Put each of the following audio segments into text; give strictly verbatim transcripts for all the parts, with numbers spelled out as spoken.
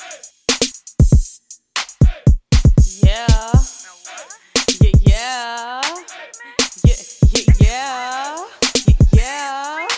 Yeah, yeah, yeah, yeah, yeah, yeah, yeah,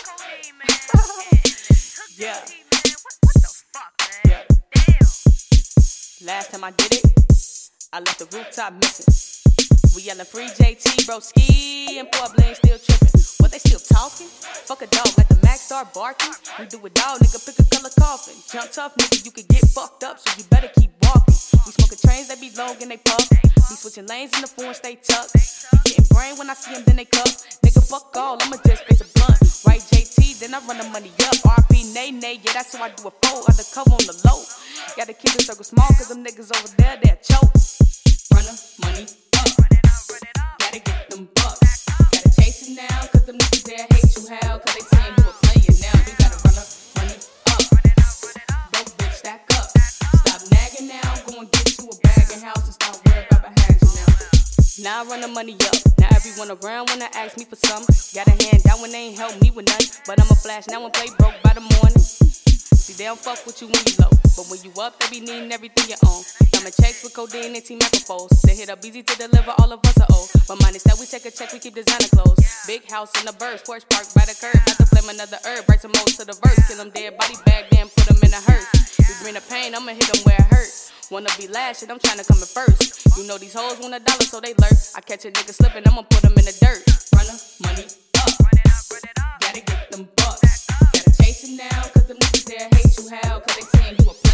yeah, yeah. Last time I did it, I left the rooftop missing. We yelling free J T, broski, and poor Bling still tripping. What, they still talking? Fuck a dog, let the Mac start barking. We do it all, nigga, pick a color coffin. Jump tough, nigga, you could get fucked up, so you better keep walking. We smoking trains, they be long and they puff. We switching lanes in the phone, stay tucked. We getting brain when I see them, then they cuff. Nigga, fuck all, I'ma just face a blunt. Right, J T, then I run the money up. R P, nay, nay, yeah, that's how I do a fold. Undercover on the low. Gotta keep the circle small, cause them niggas over there, they'll choke. Run the money up. Gotta get them bucks. Gotta chase it now, cause them niggas there hate you how. Cause they saying you a player now. You gotta run the money up. Go bitch, stack up. Stop nagging now. Go and get you a bag and house and stop worrying about behind you now. Now I run the money up. Now everyone around wanna ask me for some. Got a hand down when they ain't help me with none. But I'ma flash now and play broke by the morning. See, they don't fuck with you when you low. But when you up, they be needing everything you own. Diamond checks with codeine and T-Macrophones. They hit up easy to deliver, all of us are old. But mine is that we take a check, we keep designer clothes. Big house in the birds, porch park by the curb. About to flame another herb, write some modes to the verse. Kill them dead, body bag, then put them in a hearse. We bring the pain, I'ma hit them where it hurts. Wanna be last, shit, I'm tryna come in first. You know these hoes want a dollar, so they lurk. I catch a nigga slipping, I'ma put them in the dirt. Run the money up. Gotta get them bucks. Gotta chase it now, cause them niggas there hate you how. Cause they saying you a